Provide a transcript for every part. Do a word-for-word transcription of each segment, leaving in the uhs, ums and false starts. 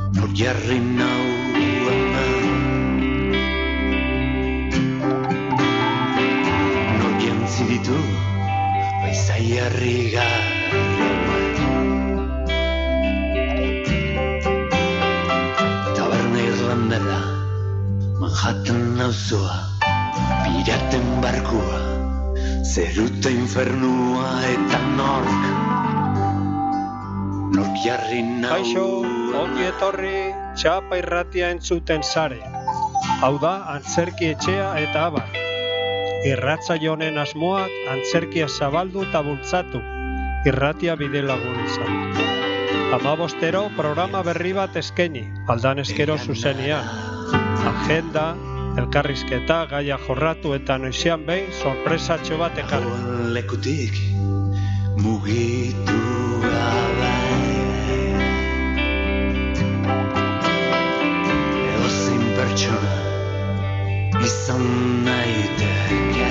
nor jarri nau hemen, nor jantzi ditu baizai harrigarri. Taberna Irlandera, Manhattan auzoa, piraten barkua, zeruta infernua eta nork, nork jarri nau. Kaixo, ongi etorri Txapa Irratia entzuten sare. Hau da, antzerki etxea eta abar. Irratsaio honen asmoak antzerkia zabaldu eta bultzatu, irratia bide lagun izan. Hamabostero programa berri bat eskaini, aldan eskero zuzenean. Agenda, elkarrizketa, gaia jorratu eta noizean behin sorpresatxo bat ekarri. Lekutik mugitu gabe, edozein pertsona izan naiteke,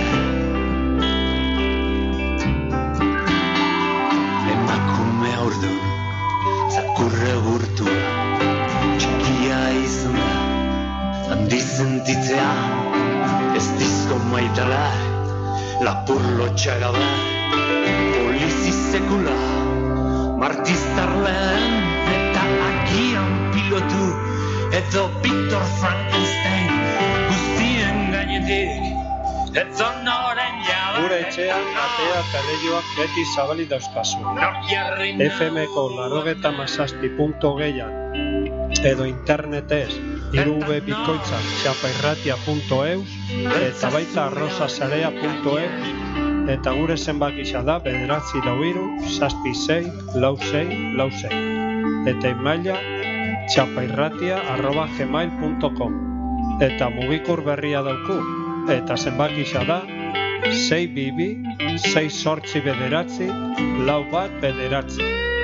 emakume haurdun zakurre gurtua, txikia izan da handi sentitzea, ez dizko maitala, lapur lotxagabe, polizi sekula, martiztar lehen eta agian pilotu, edo Victor Frankenstein, guztien gainetik, edo noren jabe. Gure etxean atea eta lehioak beti zabali dauzkazu. F M-ko larogeta mazazpi puntu geian, edo internetez, irube bikoitza txapairratia puntu eus eta baita arrozasarea puntu eus eta gure zenbakisa da bederatzi lau hiru zazpi sei lau sei lau sei eta emaila txapairratia arroba gmail puntu com eta mugikur berria dauku eta zenbakisa da sei bibi sei zortzi bederatzi lau bat bederatzi.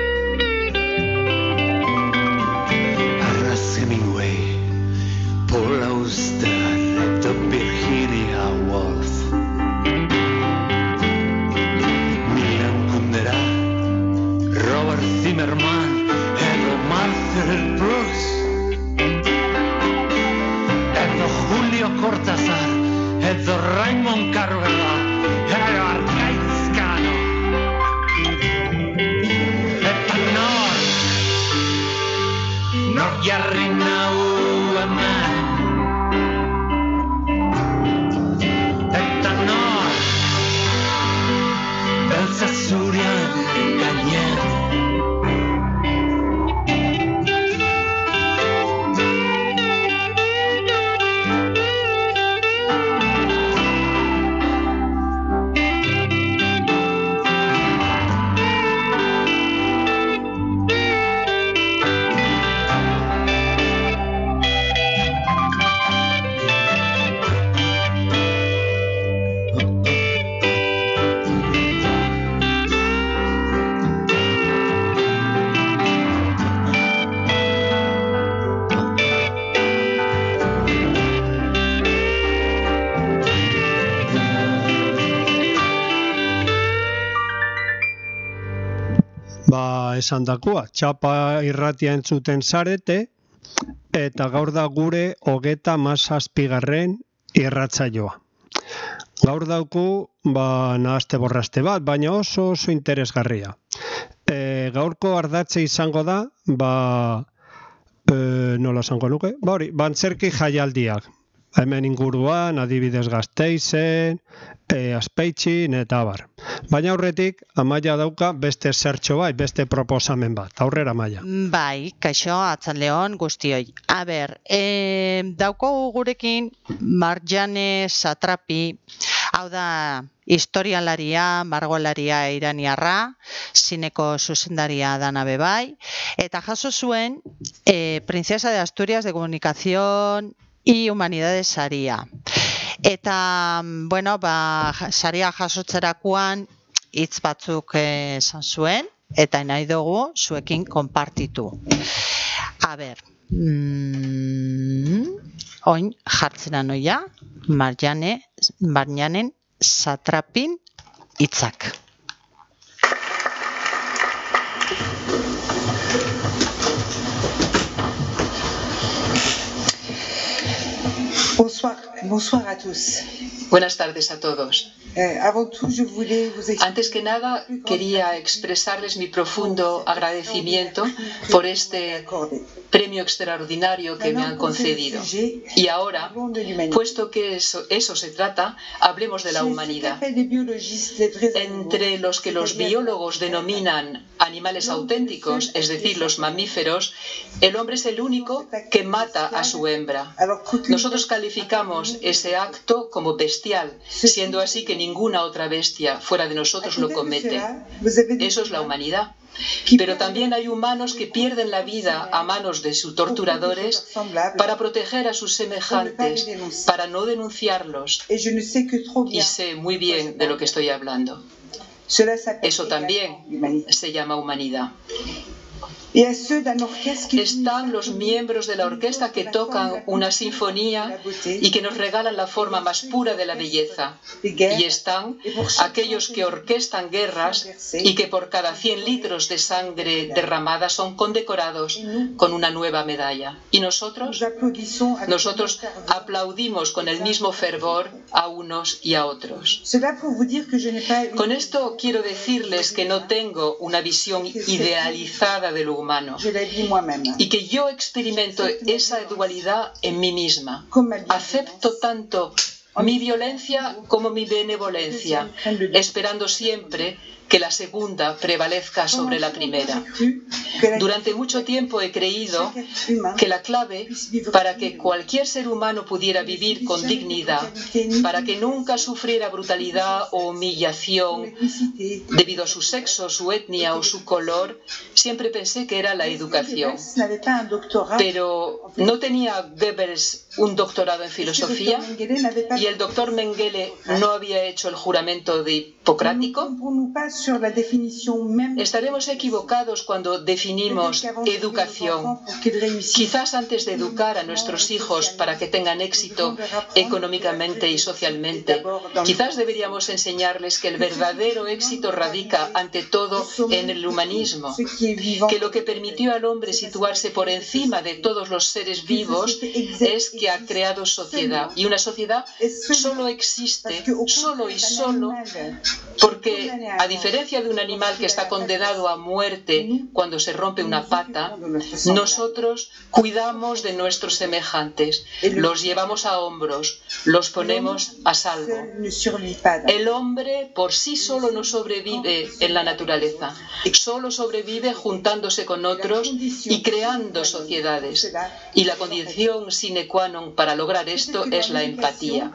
Hemingway, Paul Auster eta Virginia Woolf, Milan Kundera, Robert Zimmerman edo Marcel Proust, edo Julio Cortázar edo Raymond Caruana edo Arkaitz Cano eta nor nor jarri nau hemen, eta nor beltza zurian gainen. Ba, esan dakua, Txapa Irratia entzuten zarete, eta gaur da gure hogeta mazazpigarren irratsaioa. Gaur dauku, ba, nahazte borraste bat, baina oso oso interesgarria. E, gaurko ardatze izango da, ba, e, nola esango nuke? Ba hori, bantzerki jaialdiak. Hemen inguruan, adibidez Gasteizen, e, Azpeitxin eta abar. Baina aurretik, Amaia dauka beste zertxo bai, beste proposamen bat. Aurrera, Amaia. Bai, kaixo, atzaldeon guztioi. A ber, e, dauko gurekin Marjane Satrapi, hau da historialaria, margolaria iraniarra, zineko zuzendaria dana bebai, eta jaso zuen e, Princesa de Asturias de Comunicación y Humanidades saria. Eta, bueno, ba, saria jasotzerakoan hitz batzuk esan zuen, eta nahi dugu zuekin konpartitu. A ber, mm, oin jartzera noia, Marjane, Marjanen Satrapin hitzak. Bonsoir, bonsoir a tous. Buenas tardes a todos. Eh, avant tout, je voulais vous expliquer... Antes que nada, quería expresarles mi profundo agradecimiento por este premio extraordinario que me han concedido. Y ahora, puesto que eso, eso se trata, hablemos de la humanidad. Entre los que los biólogos denominan animales auténticos, es decir, los mamíferos, el hombre es el único que mata a su hembra. Nosotros calificamos ese acto como bestial, siendo así que ninguna otra bestia fuera de nosotros lo comete. Eso es la humanidad. Pero también hay humanos que pierden la vida a manos de sus torturadores para proteger a sus semejantes, para no denunciarlos. Y sé muy bien de lo que estoy hablando. Eso también se llama humanidad. Están los miembros de la orquesta que tocan una sinfonía y que nos regalan la forma más pura de la belleza. Y están aquellos que orquestan guerras y que por cada cien litros de sangre derramada son condecorados con una nueva medalla. Y nosotros, nosotros aplaudimos con el mismo fervor a unos y a otros. Con esto quiero decirles que no tengo una visión idealizada de lo humano y que yo experimento esa dualidad en mí misma. Acepto tanto mi violencia como mi benevolencia, esperando siempre que la segunda prevalezca sobre la primera. Durante mucho tiempo he creído que la clave para que cualquier ser humano pudiera vivir con dignidad, para que nunca sufriera brutalidad o humillación debido a su sexo, su etnia o su color, siempre pensé que era la educación. Pero ¿no tenía Goebbels un doctorado en filosofía? ¿Y el doctor Mengele no había hecho el juramento de hipocrático? Estaremos equivocados cuando definimos educación. Quizás antes de educar a nuestros hijos para que tengan éxito económicamente y socialmente, quizás deberíamos enseñarles que el verdadero éxito radica ante todo en el humanismo, que lo que permitió al hombre situarse por encima de todos los seres vivos es que ha creado sociedad. Y una sociedad solo existe, solo y solo, porque a diferencia de un animal que está condenado a muerte cuando se rompe una pata, nosotros cuidamos de nuestros semejantes, los llevamos a hombros, los ponemos a salvo. El hombre por sí solo no sobrevive en la naturaleza, solo sobrevive juntándose con otros y creando sociedades. Y la condición sine qua non para lograr esto es la empatía.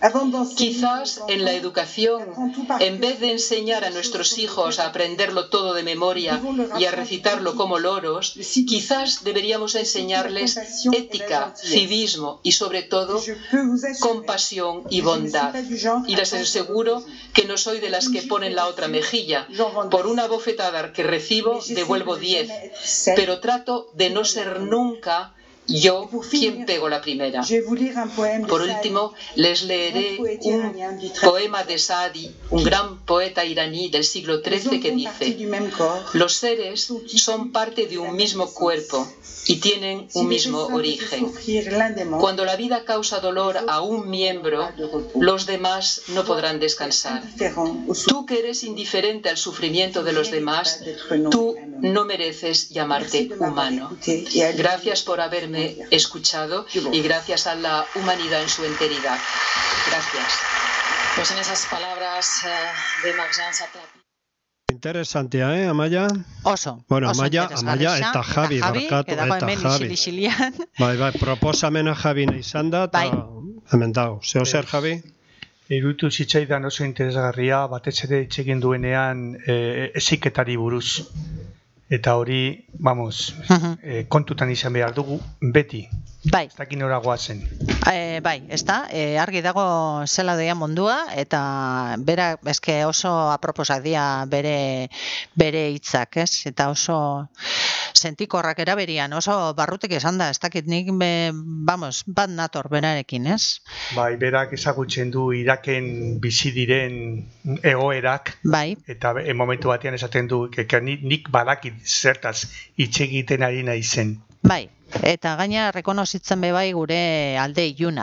Quizás en la educación, en vez de enseñar a nuestros hijos a aprenderlo todo de memoria y a recitarlo como loros, quizás deberíamos enseñarles ética, civismo y sobre todo compasión y bondad. Y les aseguro que no soy de las que ponen la otra mejilla. Por una bofetada que recibo, devuelvo diez, pero trato de no ser nunca yo quien pego la primera. Por último, les leeré un poema de Saadi, un gran poeta iraní del siglo trece, que dice: los seres son parte de un mismo cuerpo y tienen un mismo origen. Cuando la vida causa dolor a un miembro, los demás no podrán descansar. Tú que eres indiferente al sufrimiento de los demás, tú no mereces llamarte humano. Gracias por haberme escuchado y gracias a la humanidad en su enteridad. Gracias. Pues en esas palabras uh, de Marjan Satrapi. Interesantea, eh, Amaia? Oso. Bueno, oso Amaia, Amaia eta Javi, barkatu, eta Javi. Bai, bai, proposamena Javi izan da, eta hemen dago. Zeo zer, Javi? Iruditu zitzaidan oso interesgarria, batez ere hitz egin duenean e, heziketari buruz. Eta hori, vamos, uh-huh. e, kontutan izan behar dugu, beti. Bai. Ez dakin hori guazen. E, bai, ez da, e, argi dago zela doia mundua, eta bera, eske oso aproposak dira bere, bere hitzak, ez? Eta oso sentikorrak eraberian, oso barrutek esan da, ez dakit nik, be, vamos, bat nator berarekin, ez? Bai, berak ezagutzen du Iraken bizi diren egoerak, bai. Eta e, momentu batean esaten du, que, que nik badakit zertaz hitz egiten ari naizen. Bai. Eta gaina rekonozitzen be bai gure alde ilunak.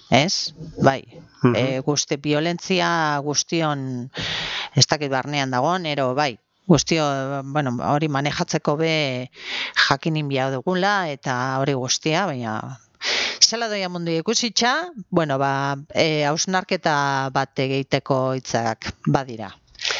ez? Bai, Mhm. e, guzti, violentzia guztion, ez dakit barnean dagoen, ero bai, guztio, bueno, hori manejatzeko be jakinin bia dugula, eta hori guztia, baina zela doia mundu ikusitxa, bueno, ba, e, hausnarketa bat egiteko hitzak badira.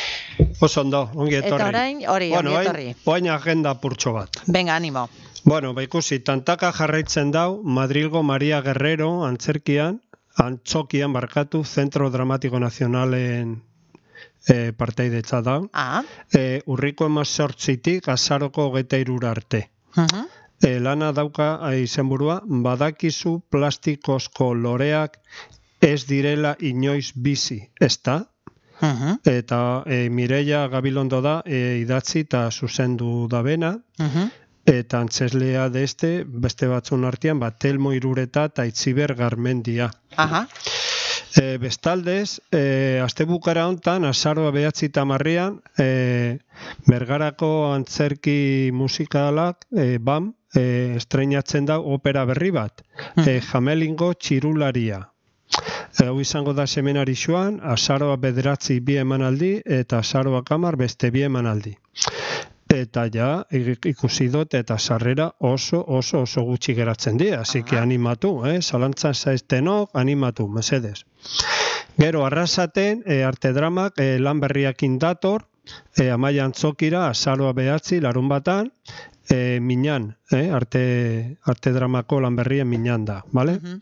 Oso ondo, ongi etorri. Eta orain, hori, bueno, ongi etorri. Oain agenda purtso bat. Venga, animo. Bueno, ba ikusi, tantaka jarraitzen dau, Madrilgo Maria Guerrero antzerkian, antzokian barkatu, Zentro Dramatiko Nazionalen e, parteidetza da. Ah. E, urriko emazortzitik azaroko hogeita hirura arte. Uh-huh. E, lana dauka izenburua, badakizu plastikozko loreak ez direla inoiz bizi, ezta? Uh-huh. Eta e, Mireia Gabilondo da e, idatzi eta zuzendu da bena, Uh-huh. eta antzeslea deste, beste batzun artean, bat Telmo Irureta eta Itziber Garmendia. Aha. E, bestaldez, e, astebukara hontan, azaroa behatzi tamarrean, e, Bergarako antzerki musikalak, e, bam, e, estreinatzen da opera berri bat, e, Jamelingo Txirularia. Hau izango da semenari joan, azaroa bederatzi bi emanaldi, eta azaroa kamar beste bi emanaldi. Eta ja, ikusi dut, eta sarrera oso, oso, oso gutxi geratzen dira, así que animatu, eh? Zalantzan zaiztenok, animatu, mesedez. Gero, arrasaten, e, arte dramak, e, lan berriakin dator, e, Amaia Antzokira, azaroa behatzi, larun batan, e, minan, eh? arte, arte dramako lan berrien minan da, bale? Uh-huh.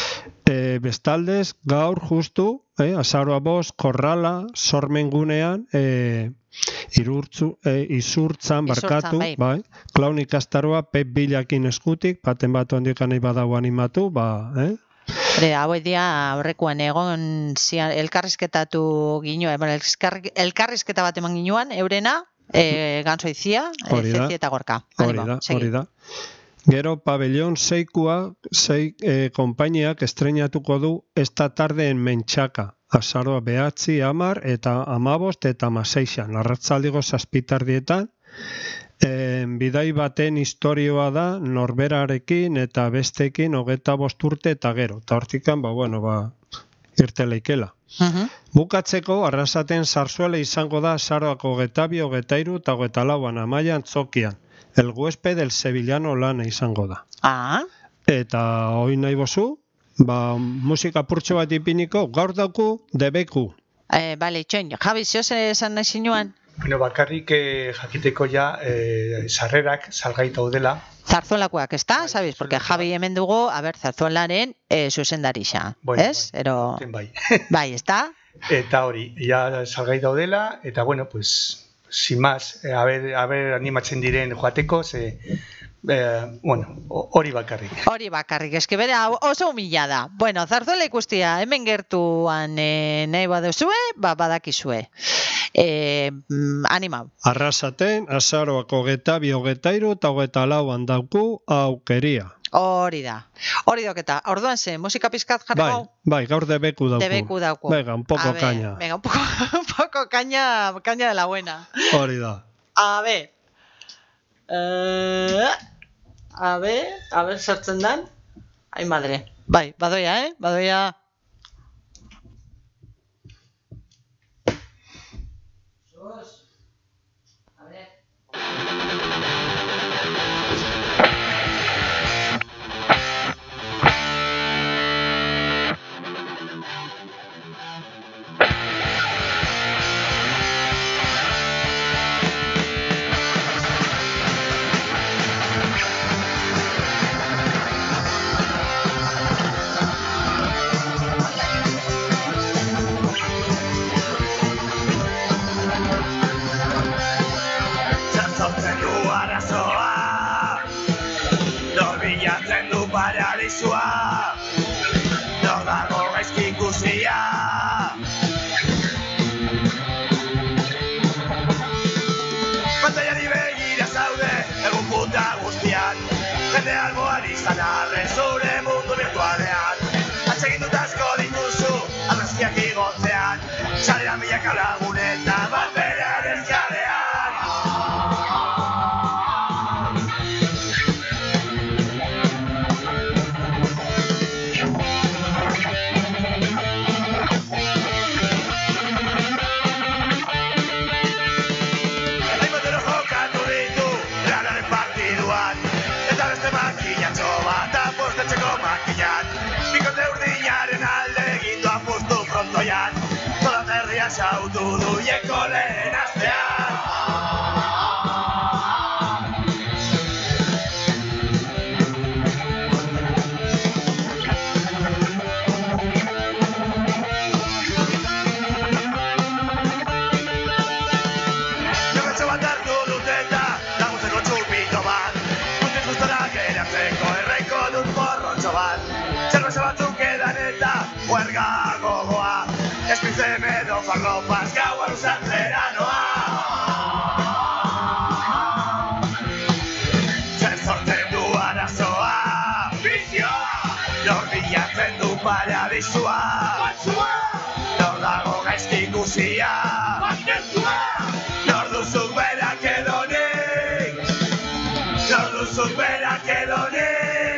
E, bestaldez, gaur justu, eh, azaroa bost, korrala, sormengunean, e, irurtzu, e, izurtzan, barkatu, bai. bai, klaun ikastaroa, Pep Bilakin eskutik, baten bat handik nahi badago animatu, ba, eh? Hore, hau dia aurrekoan egon zian, elkarrizketatu ginuen, bueno, elkar, elkarrizketa bat eman ginuen, eurena, e, Gantzoizia, e, Zezi eta Gorka. Hori da, hori da. Gero, pabellon seikua, sei eh, konpainiak estreinatuko du esta tarde en Mentxaka. Azaroa behatzi, amar, eta amabost, eta amaseixan. Arratzaldigo zazpitardietan, e, bidai baten historioa da, norberarekin eta bestekin hogeta bost urte eta gero. Eta hortikan, ba, bueno, ba, irteleikela. Uh-huh. Bukatzeko, arrasaten zarzuela izango da azaroako hogeta bi, hogeta hiru eta hogeta lauan, Amaia Antzokian. El huésped del sevillano lana izango da. Ah. Eta hoi nahi bozu, ba, musika purtso bat ipiniko, gaur dauku debeku. Eh, bale, itxoin, Javi, zioz esan nahi zinuan? Bueno, bakarrik eh, jakiteko ja eh, sarrerak salgai daudela. Zarzuelakoak, ez da, sabiz? Porque Javi hemen dugu, a ber, zarzuelaren eh, zuzendarixa, Bueno, ez? bai, Ero... bai. Bai, ez da? Eta hori, ja salgai daudela, eta bueno, pues, sin más, eh, a ver, a ver animatzen diren joateko, ze, eh, bueno, hori bakarrik. Hori bakarrik, eske bere hau oso humillada. Bueno, zarzuela ikustia, hemen gertuan e, nahi baduzue, ba, badakizue. E, animau. Arrasaten, azaroako hogeta bi, hogeta hiru eta hogeta lauan dauku aukeria. Hori da. Hori doketa. Orduan ze, musika pizkat jarriko? Bai, bai, gaur debeku dauku. Debeku dauku. Venga, un poco ver, caña. Venga, un poco, un poco caña, caña de la buena. Hori da. A ver. Uh, a ver, a ver, sartzen dan. Ai, madre. Bai, badoia, eh? Badoia. A ver. Nor dago gaizki ikusia. Pantaiari begira zaude egun puta guztian. Jende alboan izan arren zure mundu virtualean. Atsegin dut asko dituzu argazkiak igotzean. Sarean milaka lagun eta bat berearen jalean. makinan. Bikote urdinaren alde egin du apustu frontoian. Zolaterria sautu du ieko lehen astean. Zerbeza batzuk edan eta huerga gogoa. Espizem edo farlopaz gaua usatzera noa. Zer sortzen du arazoa, bizioa. Nor bilatzen du paradisua, batzua. Nor dago gaizki ikusia, batzua. Nor duzuk berak edo nik, nor duzuk berak edo nik.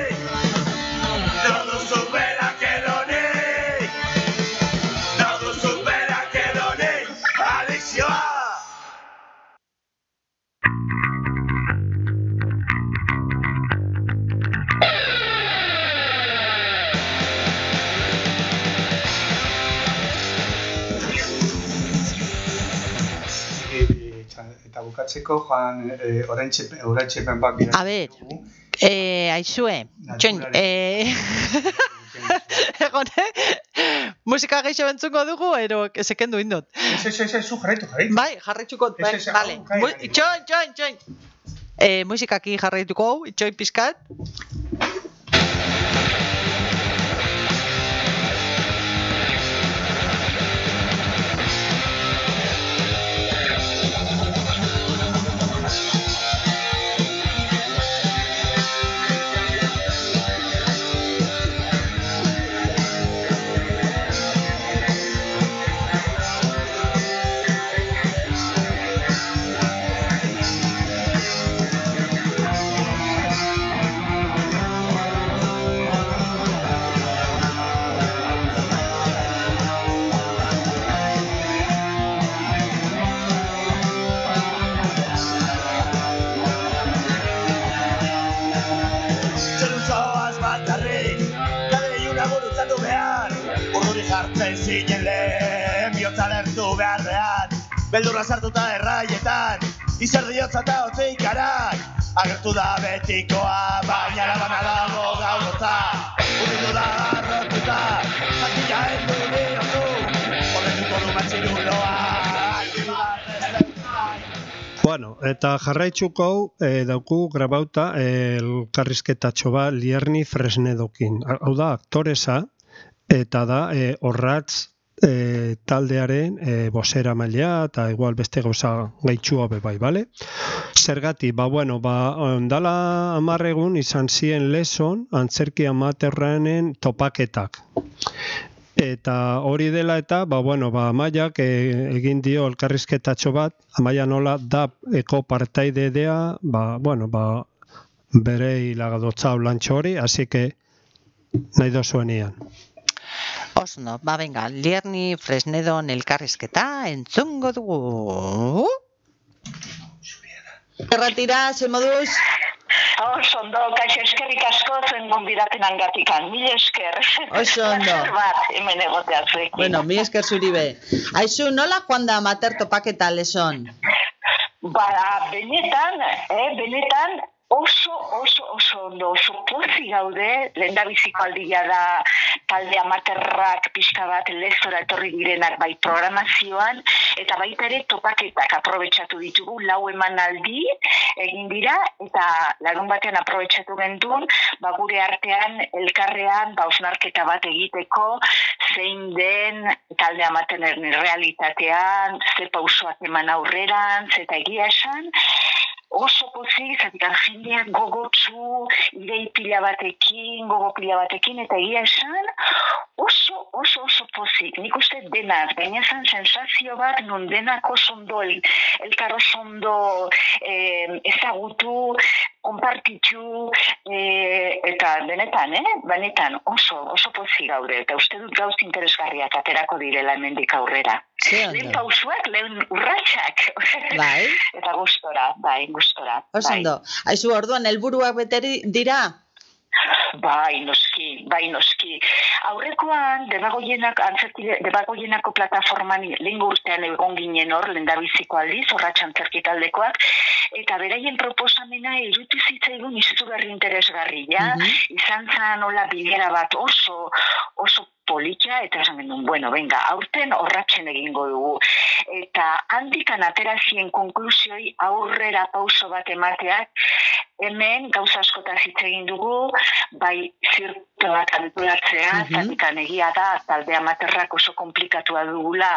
Eta bukatzeko, Joan, eh, oraintxepen bat bidatu. A ber, eh, aizue, txoin, eh... Egone, musika geixo bentzuko dugu, ero sekendu indot. Ez, ez, ez, ez, zu jarraitu, jarraitu. Bai, jarraituko, bai, bale. Txoin, txoin, txoin. Eh, musikaki jarraituko, txoin pizkat. Zinen lehen bihotza lertu beharrean. Beldurra sartuta erraietan, izerdiotza eta otzeikarak. Agertu da betikoa, baina labana dago gaurotza. Urritu da arrotuta, zatila heldu diozu. Horretuko du matxiruloa. Bueno, eta jarraitzuko eh, dauku grabauta eh, elkarrizketatxo bat Lierni Fresnedokin. Hau da, aktoresa, eta da eh, Orratz eh, taldearen eh, bosera mailea eta igual beste gauza gaitxua bebai, bale? Zergati, ba, bueno, ba, ondala amarregun izan ziren Leson antzerki amaterranen topaketak. Eta hori dela eta, ba, bueno, ba, Amaiak e, egin dio elkarrizketatxo bat, Amaia nola D A P eko partaide dea, ba, bueno, ba, bere hilagadotza olantxo hori, así que nahi dozuenian. Osno, ba, venga, Lierni Fresnedon elkarrizketa entzungo dugu. Erratira, zer moduz? Oso ondo, kaixo eskerrik asko zen gonbidaten angatikan, mil esker. Oso ondo. Bat, hemen egotea zuekin. Bueno, mil esker zuri be. Aizu, nola joan da amater topaketa Leson? Ba, benetan, eh, benetan, oso, oso, oso ondo, oso pozi gaude, lehendabiziko aldia da talde amaterrak pixka bat lezora etorri direnak bai programazioan, eta baita ere topaketak aprobetxatu ditugu, lau emanaldi egin dira, eta larun batean aprobetxatu gendun, ba gure artean, elkarrean, ba osnarketa bat egiteko, zein den talde amateren realitatean, ze pausoak eman aurreran, zeta egia esan, oso pozik, zatikan jendeak gogotsu, idei pila batekin, gogo pila batekin, eta egia esan, oso, oso, oso pozik. Nik uste denak, baina zen sensazio bat, non denak oso ondo, elkar oso ondo eh, ezagutu, konpartitu, eh, eta benetan, eh? Benetan, oso, oso pozik gaude, eta uste dut gauz interesgarriak aterako direla hemendik aurrera. Lehen pausuak, lehen urratxak. Bai. Eta gustora, bai, gustora. Oso ondo. Aizu, orduan, helburuak beteri dira? Bai, noski, bai, noski. Aurrekoan, Debagoienako, antzerki, Debagoienako plataforman lehen urtean egon ginen hor, lehendabiziko aldiz, horratx antzerki taldekoak, eta beraien proposamena irutu zitzaigun izugarri interesgarria, mm-hmm. izan zen hola bilera bat oso, oso politxa, eta esan genuen, bueno, venga, aurten horratzen egingo dugu. Eta handikan aterazien konklusioi aurrera pauso bat emateak, hemen gauza askotaz hitz egin dugu, bai zirto bat antolatzea, mm-hmm. zatikan egia da, talde amaterrak oso komplikatua dugula,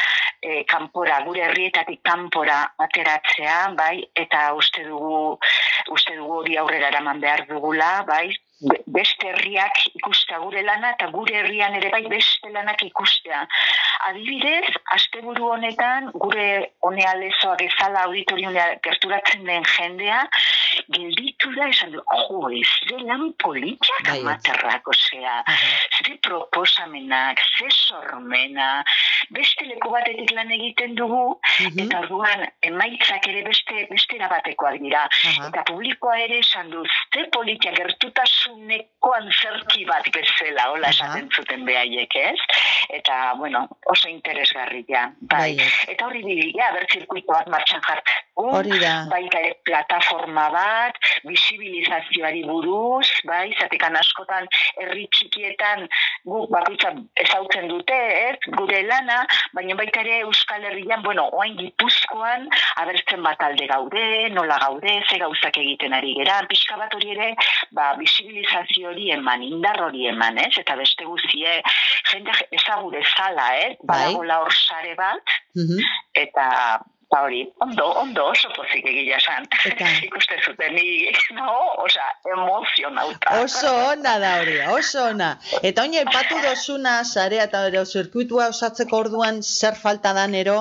e, kanpora, gure herrietatik kanpora ateratzea, bai, eta uste dugu, uste dugu hori aurrera eraman behar dugula, bai, beste herriak ikustea gure lana eta gure herrian ere bai beste lanak ikustea. Adibidez, asteburu honetan gure honea lezoa bezala auditorioa gerturatzen den jendea gelditu da esan du, jo, ez de lan politiak amaterrak, osea, ze proposamenak, ze sormena, beste leku batetik lan egiten dugu, uh-huh. eta orduan emaitzak ere beste, beste erabatekoak dira. Uh-huh. Eta publikoa ere esan du, ze politiak gertutasuneko antzerki bat bezala, hola esaten zuten behaiek, ez? Eta, bueno, oso interesgarria. Bai. Eta hori dira, ber zirkuitoak martxan jartzen. Hori da. Baita ere plataforma bat, bisibilizazioari buruz, bai, zatekan askotan herri txikietan guk bakoitza ezautzen dute, ez, gure lana, baina baita ere Euskal Herrian, bueno, oain Gipuzkoan, abertzen bat alde gaude, nola gaude, ze gauzak egiten ari geran, pixka bat hori ere, ba, bisibilizazio hori eman, indar hori eman, ez, eta beste guzie, jende ezagure zala, ez, badagola hor sare bat, mm-hmm. eta ba hori, ondo, ondo, oso pozik egia esan. Ikuste zuten, ni, no, oza, emozionauta. Oso ona da hori, oso ona. Eta oin aipatu dozuna, zarea eta ero, zirkuitua osatzeko orduan zer falta da nero?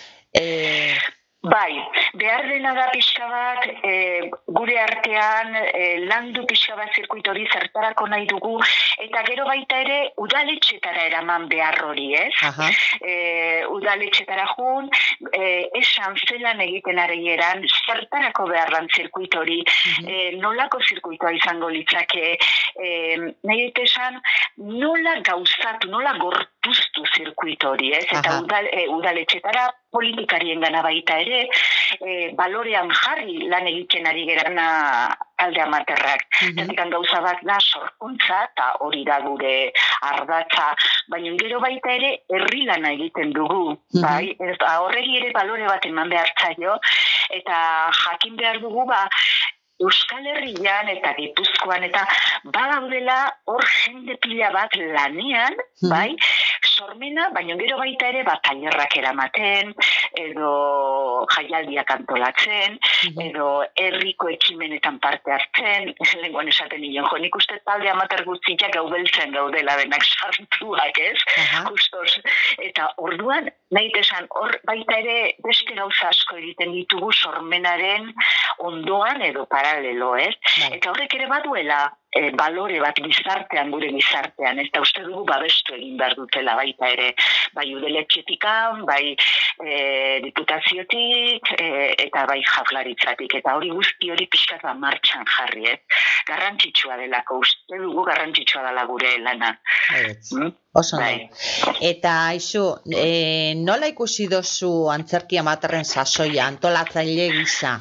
Eh... Bai, behar dena da pixka bat, e, gure artean e, landu pixka bat zirkuit hori zertarako nahi dugu, eta gero baita ere udaletxetara eraman behar hori, ez? Uh-huh. E, udaletxetara jun, e, esan zelan egiten areieran, zertarako behar lan zirkuit hori, uh-huh. e, nolako zirkuitoa izango litzake, e, nahi dut esan, nola gauzatu, nola gorpuztu zirkuit hori, ez? Eta uh-huh. udal, e, udaletxetara politikarien gana baita ere, e, balorean jarri lan egiten ari gerana alde amaterrak. Mm-hmm. Zatikan gauza bat da sorkuntza, eta hori da gure ardatza, baina gero baita ere herri lana egiten dugu. Mm-hmm. Bai? Eta horregi ere balore bat eman behar zaio, eta jakin behar dugu ba, Euskal Herrian eta Gipuzkoan eta badaudela hor jende pila bat lanean, mm-hmm. bai, sormena, baina gero baita ere bat tailerrak eramaten, edo jaialdiak antolatzen, mm-hmm. edo herriko ekimenetan parte hartzen, lenguan esaten nion, jo, nik uste talde amater guztiak gaubeltzen gaudela denak sartuak, ez? Uh-huh. Justos. Eta orduan, nahi esan, hor baita ere beste gauza asko egiten ditugu sormenaren ondoan edo paralelo, ez? Bai. Eta horrek ere baduela, E, balore bat gizartean, gure gizartean, eta uste dugu babestu egin behar dutela baita ere, bai udeletxetikan, bai e, diputaziotik, e, eta bai jaurlaritzatik, eta hori guzti hori pixkat bat martxan jarri, ez? Garrantzitsua delako, uste dugu garrantzitsua dela gure lana. Mm? Oso bai. Eta, aizu, e, nola ikusi dozu antzerki amaterren sasoia, antolatzaile gisa?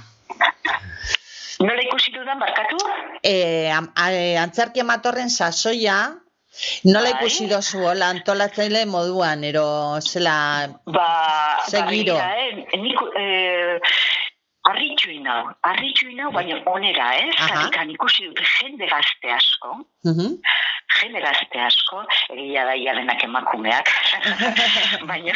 Nola ikusi dudan, barkatu? E, antzerki amatorren sasoia, nola ikusi dozu hola antolatzaile moduan, ero zela ba, segiro? Ba, eh, nik, eh, arritxu inau, arritxu inau, baina onera, eh? Zarikan ikusi dut jende gazte asko, uh-huh. jende gazte asko, egia da ia denak emakumeak, baina...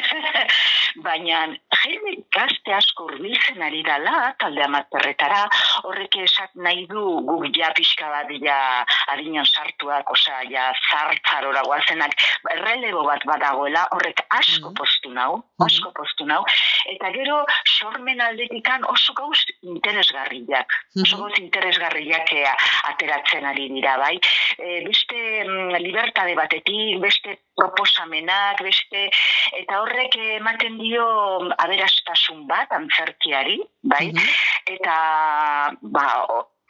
Baina jende gazte asko urbiltzen ari dela, talde amaterretara, horrek esak nahi du guk ja pixka bat ja adinan sartuak, osa ja zartzarora guazenak, relebo bat badagoela, horrek asko mm-hmm. postu nau, asko postu nau, eta gero sormen aldetikan oso gauz interesgarriak, mm-hmm. oso gauz interesgarriak ateratzen ari dira, bai. E, beste mm, libertade batetik, beste proposamenak, beste, eta horrek ematen dio aberastasun bat antzerkiari, bai? Mm-hmm. Eta ba,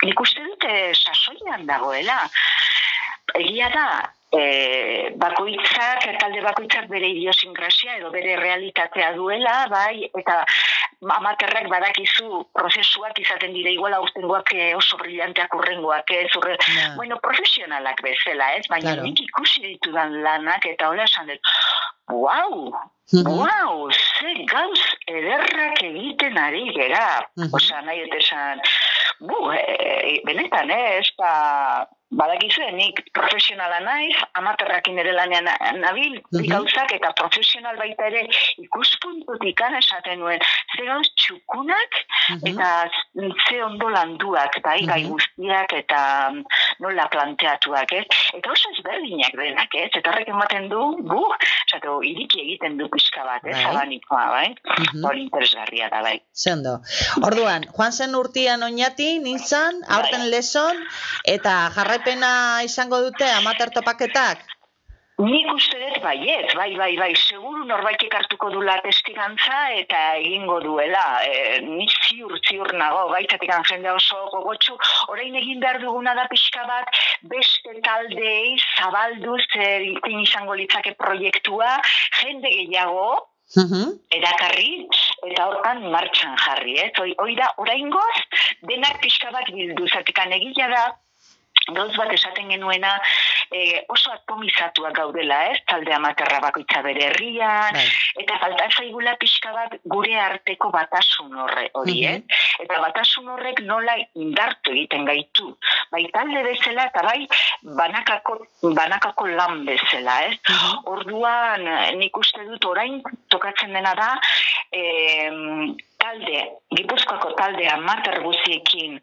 nik uste dute sasoian dagoela. Egia da, e, bakoitzak, talde bakoitzak bere idiosinkrasia edo bere realitatea duela, bai, eta amaterrak badakizu prozesuak izaten dira igual aurtengoak oso brillanteak urrengoak, ez, urre, yeah. Bueno, profesionalak bezala, ez, baina claro. Nik ikusi ditudan lanak, eta hola esan dut, wow, mm-hmm. wow, ze gauz ederrak egiten ari gera, mm-hmm. Osa, nahi eta esan, bu, e, benetan, ez, ba, badakizue, nik profesionala naiz, amaterrakin ere lanean nabil, mm-hmm. Gauzak, eta profesional baita ere ikuspuntutik esaten nuen, ze gauz txukunak, mm-hmm. Eta ze ondo landuak, bai, mm-hmm. Gai guztiak, eta nola planteatuak, ez? Eta oso ezberdinak denak, ez? Eta horrek ematen du, bu, esatu, iriki egiten du pixka bat, ez? Abanikoa, bai? Mm-hmm. Hori interesgarria da, bai. Ze ondo. Orduan, joan zen urtian oinati, nintzen, aurten bai. Leson, eta jarraipena izango dute amater topaketak? Nik uste dut baiet, bai, bai, bai, seguru norbaitek hartuko dula testigantza eta egingo duela. E, ni ziur, ziur nago, baitatik jende oso gogotsu. Orain egin behar duguna da pixka bat, beste taldei zabalduz egin izango litzake proiektua, jende gehiago, uh-huh. Erakarri, eta hortan martxan jarri, ez? Hoi da, oraingoz, denak pixka bat bildu, zatekan egila da, gauz bat esaten genuena eh, oso atomizatuak gaudela, ez? Talde amaterra bakoitza bere herrian, bai. Eta falta zaigula pixka bat gure arteko batasun horre hori, uh-huh. eh? Eta batasun horrek nola indartu egiten gaitu. Bai talde bezala eta bai banakako, banakako lan bezala, ez? Uh-huh. Orduan nik uste dut orain tokatzen dena da, eh, talde, Gipuzkoako talde amater guziekin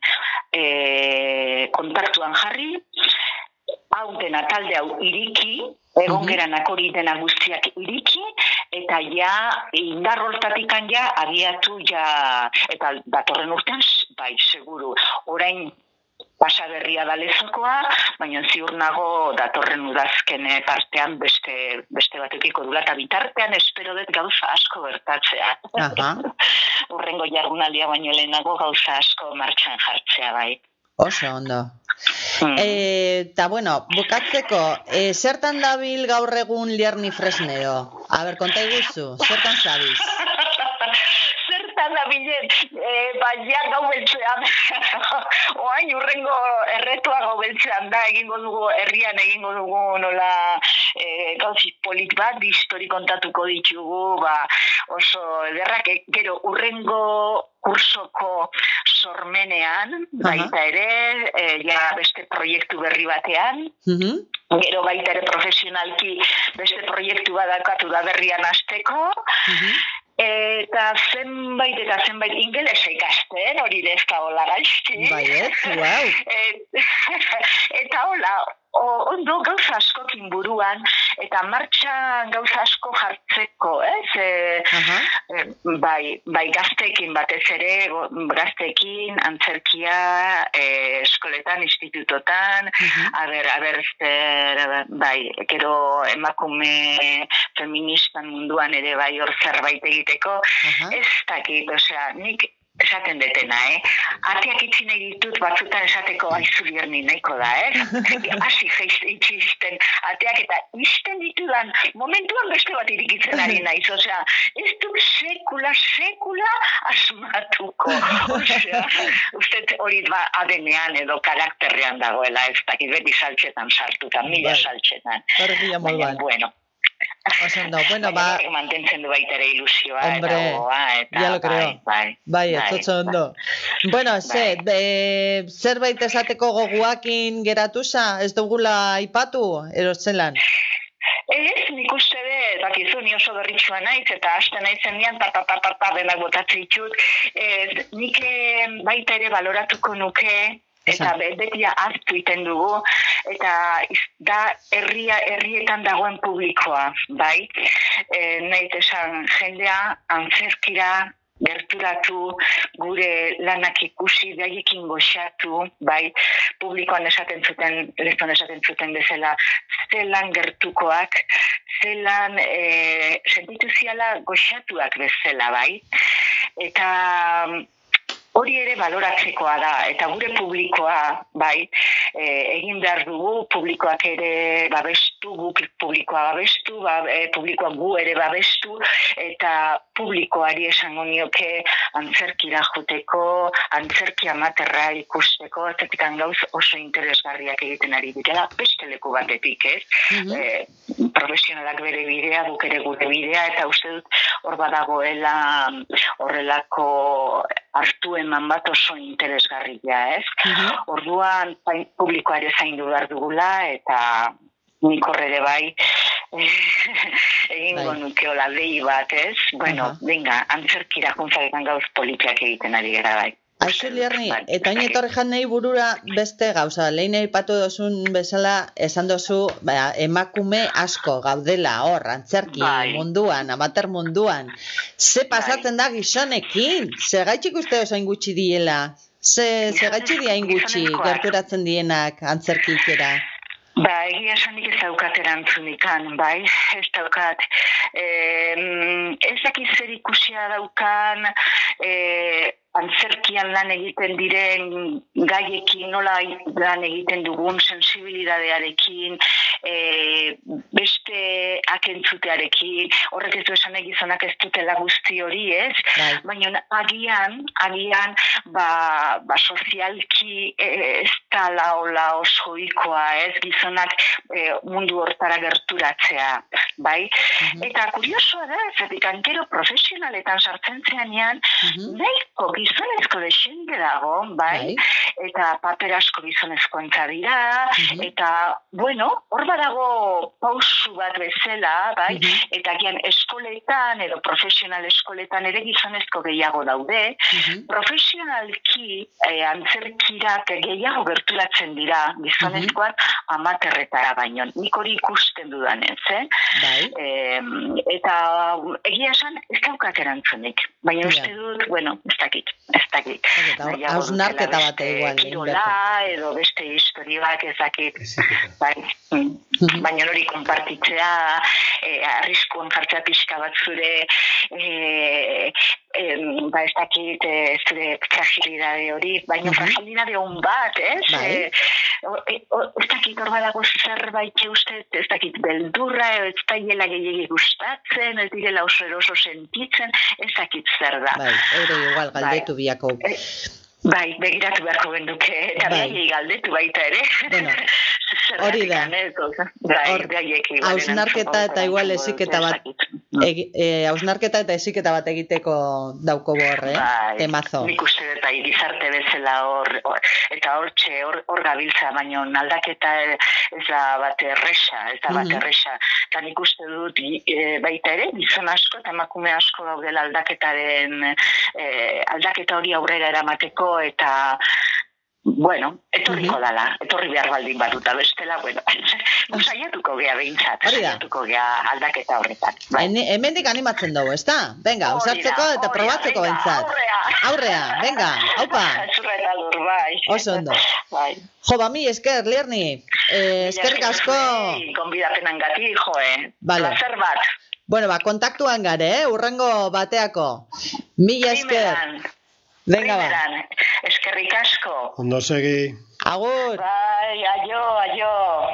e, kontaktuan jarri, hau dena talde hau iriki, egon geranak hori dena guztiak iriki, eta ja, indar hortatikan ja, abiatu ja, eta datorren urtean, bai, seguru, orain pasaberria da Lezokoa, baina ziur nago datorren udazkene partean beste, beste batukiko dula, eta bitartean espero dut gauza asko bertatzea. Uh-huh. Urrengo jardunaldia baino lehenago gauza asko martxan jartzea bai. Oso ondo. Mm. Eta, bueno, bukatzeko, e, zertan dabil gaur egun Lierni Fresneo? A ber, konta iguzu, zertan zabiz? Da bilen, e, baina gau beltzean, oain urrengo erretua gau beltzean da, egingo dugu, herrian egingo dugu nola e, gauzik polit bat, histori kontatuko ditugu, ba, oso ederrak, e, gero urrengo kursoko sormenean, baita ere, e, ja beste proiektu berri batean, uh-huh. Gero baita ere profesionalki beste proiektu bat dakatu da berrian hasteko, uh-huh. Eta zenbait eta zenbait ingelesa ikasten, hori dezka hola gaizki. Baiet, wow. Eta hola, ondo gauza askokin buruan, eta martxan gauza asko jartzeko, ez? E, uh-huh. bai, bai gazteekin batez ere, gazteekin, antzerkia, e, eskoletan, institutotan, uh-huh. aber, aber, zer, bai, gero emakume feministan munduan ere bai hor zerbait egiteko, uh-huh. Ez dakit, osea, nik esaten detena, eh? Arteak itzi nahi ditut batzutan esateko aizu Lierni nahiko da, eh? Asi itxisten arteak eta izten ditudan momentuan beste bat irikitzen ari naiz, osea, ez du sekula, sekula asmatuko, osea, uste hori ba adenean edo karakterrean dagoela, ez dakit beti saltxetan sartuta, mila saltxetan. Baina, bueno. Oso, no, bueno, ba... mantentzen du baita ere ilusioa, hombre, eta goa, eta... ya lo creo. Bai, bai, bai, ez ondo. Bueno, ze, bai. Zerbait esateko goguakin geratuza, ez dugula aipatu, erotzelan? Ez, nik uste be, bakizu, ni oso berritxua naiz, eta hasten naizen nian, ta, ta, ta, ta, ta, denak botatzen ditut. Ez, nik baita ere baloratuko nuke, eta beti hartu iten dugu, eta da herria herrietan dagoen publikoa, bai? E, nahi esan jendea antzerkira gerturatu, gure lanak ikusi, daiekin goxatu, bai? Publikoan esaten zuten, lezon esaten zuten bezala, zelan gertukoak, zelan e, sentitu ziala goxatuak bezala, bai? Eta... hori ere baloratzekoa da, eta gure publikoa, bai, e, egin behar dugu, publikoak ere babestu, guk publikoa babestu, ba, e, publikoak gu ere babestu, eta publikoari esango nioke antzerkira joteko, antzerki amaterra ikusteko, atzetik gauz oso interesgarriak egiten ari direla, beste leku batetik, ez? Mm-hmm. E, profesionalak bere bidea, guk ere gure bidea, eta uste dut hor badagoela horrelako hartu eman bat oso interesgarria, ez? Mm-hmm. Orduan publikoare zaindu behar dugula, eta nik horrere bai egingo nukeola dei bat, ez? Bueno, venga, antzerkira juntzaretan gauz politiak egiten ari gara bai. Aixo, Lierni, eta oin etorri jan nahi burura beste gauza, lehin aipatu dozun bezala, esan dozu, ba, emakume asko gaudela hor, antzerki bai. munduan, amater munduan. Ze pasatzen bai. da gizonekin? Ze gaitxik uste oso ingutxi diela? Ze, ze gaitxik dia ingutxi gerturatzen dienak antzerkikera? Ba, egia esanik ez daukat erantzunikan, bai, ez daukat. E, ez dakiz zer ikusia daukan, e, antzerkian lan egiten diren gaiekin, nola lan egiten dugun sensibilidadearekin, e, beste akentzutearekin, horrek ez du esan egizonak ez dutela guzti hori, ez? Bai. Baina agian, agian, ba, ba sozialki ez tala hola osoikoa, ez? Gizonak e, mundu hortara gerturatzea, bai? Mm-hmm. Eta kuriosoa da, zetik ankero profesionaletan sartzen zeanean, mm-hmm. nahiko gizonezko desende dago, bai? bai? Eta paper asko gizonezko entza dira, mm-hmm. eta, bueno, hor badago pausu bat bezala, bai? Mm-hmm. Eta gian eskoletan, edo profesional eskoletan ere gizonezko gehiago daude, mm-hmm. profesionalki eh, antzerkirak gehiago gerturatzen dira gizonezkoan mm-hmm. amaterretara baino. Nik hori ikusten dudanez, eh? Bai. E, eta egia esan ez daukat erantzunik, baina yeah. uste dut, bueno, ez dakit. Ez dakit. Hausnarketa bat igual. Kirola, edo beste historiak ez dakit. Bai. Baina hori konpartitzea, eh, arriskuan jartzea pixka bat zure, eh, eh, ba ez dakit, eh, zure fragilidade hori, baina uh-huh. fragilidade hon bat, ez? Bai. Eh, ez dakit hor badago zerbait uste, ez dakit beldurra, ez daiela gehiagik gustatzen, ez direla oso eroso sentitzen, ez dakit zer da. Bai, eure igual galdetu bai. biako. Bai, begiratu beharko benduke, eta bai. behaiei galdetu baita ere. Bueno, hori da. Hor, hausnarketa eta igual eziketa bat, hausnarketa eta eziketa bat egiteko dauko borre, bai. temazo. Nik uste dut, bai, gizarte bezala hor, eta hortxe, hor, hor gabiltza, baina aldaketa ez da bat erresa, ez da bat erresa. Eta nik uste dut, e, baita ere, gizon asko eta emakume asko gaudela aldaketaren, e, aldaketa hori aurrera eramateko, eta, bueno, etorriko dala, etorri behar baldin batuta bestela, bueno, saiatuko gea behintzat, saiatuko gea aldaketa horretan. Bai. Hemendik animatzen dugu, ez da? Venga, usatzeko eta probatzeko behintzat. Aurrea. Aurrea, venga, haupa. Zurreta lur, bai. Oso ondo. Bai. Jo, ba mi, esker, Lierni. Eh, eskerrik asko. Konbidapenan gati, joe. Vale. Placer bat. Bueno, ba, kontaktuan gare, eh? Urrengo bateako. Mila esker. Venga, ba. Eskerrik asko. Ondo segi. Agur. Bai, aio, aio.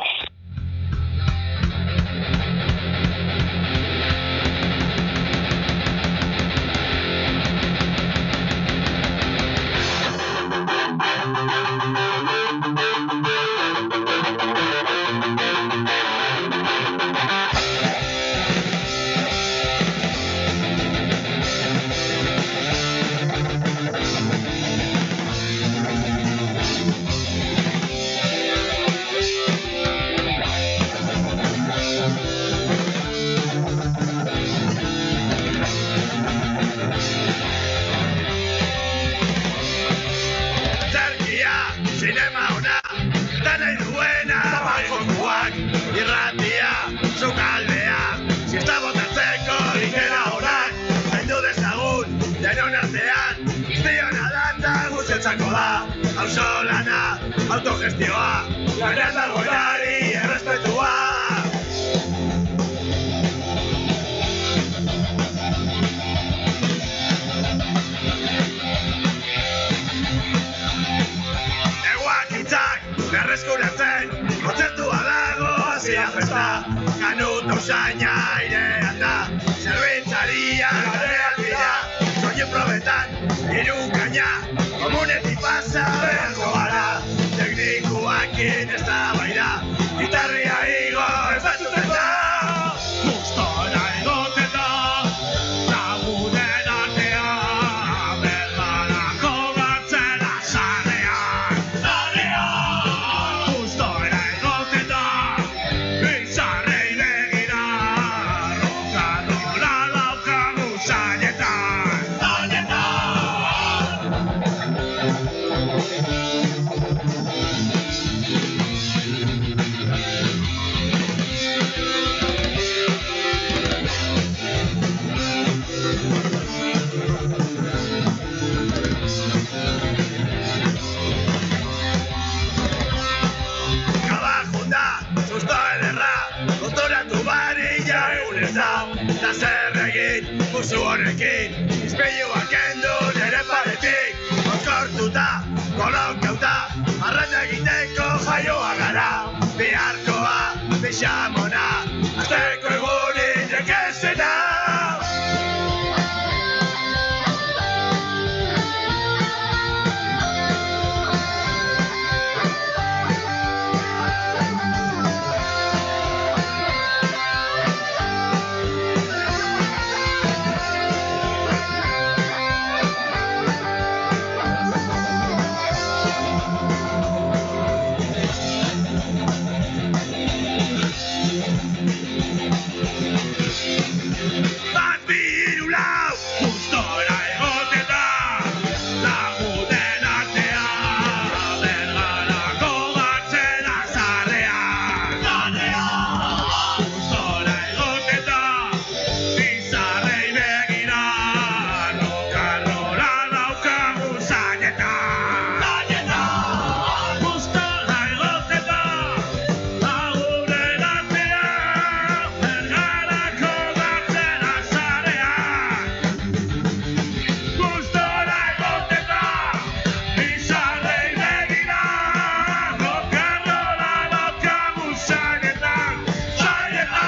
Auzolana, autogestioa, ganean dagoenari errespetua. orain, kontzertua dago hasia festa, kanuta usaina airean da, zerbitzariak galdeak dira, soinu probetan, irukaina, komunetik pasa beharko gara, teknikoakin ez da baira, gitarria igo ez batzuten da, gustora egoten da, lagunen artean, bergarako gartzela sarrean, sarrean, gustora egoten da, bizarrei begira, rokarola daukagu zainetan, zainetan. Kabajunda, susto ederra, konturatu barilla egunez da, eta zer egin, musu horrekin, izpiluak kendu nire paretik, mozkortuta, kolonkauta, arranda egiteko jaioa gara, biharkoa, pixamona, azteko egunin ekezena. Bat bi hiru lau, gustora egoten da, lagunen artean, bergarako gartzela sarrean, sarrean, gustora egoten da, bizarrei begira, rokarrola daukagu zainetan, zainetan, gustora egoten da, lagunen artean, bergarako gartzela sarrean, gustora egoten da, bizarrei begira, rokarrola daukagu zainetan, zainetan.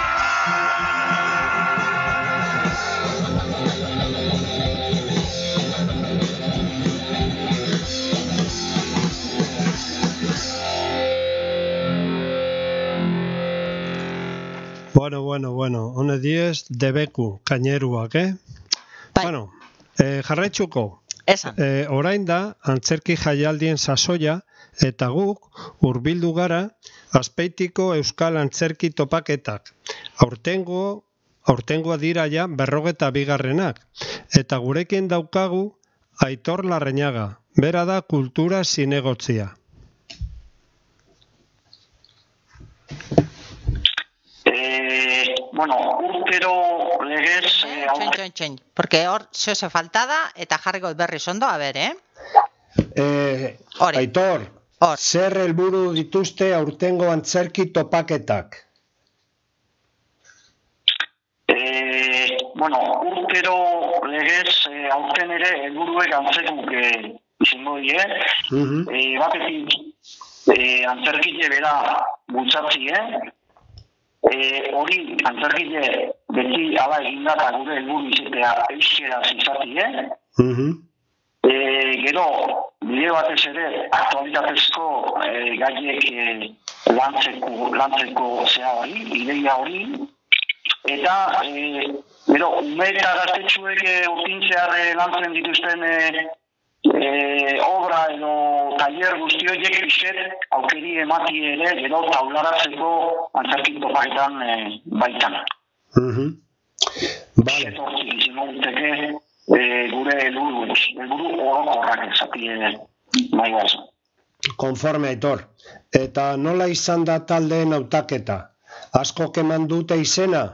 Bueno, bueno, bueno, hone diez, debeku, kaineruak, eh? Bai. Bueno, eh, jarraitzuko, Esan. eh, orain da, antzerki jaialdien sasoia, eta guk, hurbildu gara, Azpeitiko Euskal Antzerki topaketak. Aurtengo, aurtengoa dira ja berrogeta bigarrenak, eta gurekin daukagu Aitor Larreñaga, bera da kultura zinegotzia. Eh, bueno, urtero legez... Eh, Txoin, txoin, txoin. Porque hor zehose faltada eta jarriko berriz ondo, a ber, eh? Eh, Hori. Aitor, Hor. zer helburu dituzte aurtengo antzerki topaketak? eh, bueno, urtero legez eh, aurten ere helburuek antzekuk eh, izango die. Mhm. Eh, batetik eh, antzerkile bera bultzatzi, eh? Eh, hori antzerkile beti ala eginda eta gure helburu izatea euskeraz izati, eh? Mhm. Eh, gero, bide batez ere, aktualitatezko eh, gaiek eh, lantzeko, lantzeko zea hori, ideia hori, eta eh, gero, ume eta gaztetxuek eh, urtintzear eh, lantzen dituzten eh, eh, obra edo taller guzti horiek pixet aukeri emati ere, gero taularatzeko antzerki topaketan eh, baitan. Mhm. Vale. Etortzik izango duteke, E, gure helburu helburu orokorrak esatie nahi gazu. Konforme, Aitor. Eta nola izan da taldeen hautaketa? Asko keman dute izena?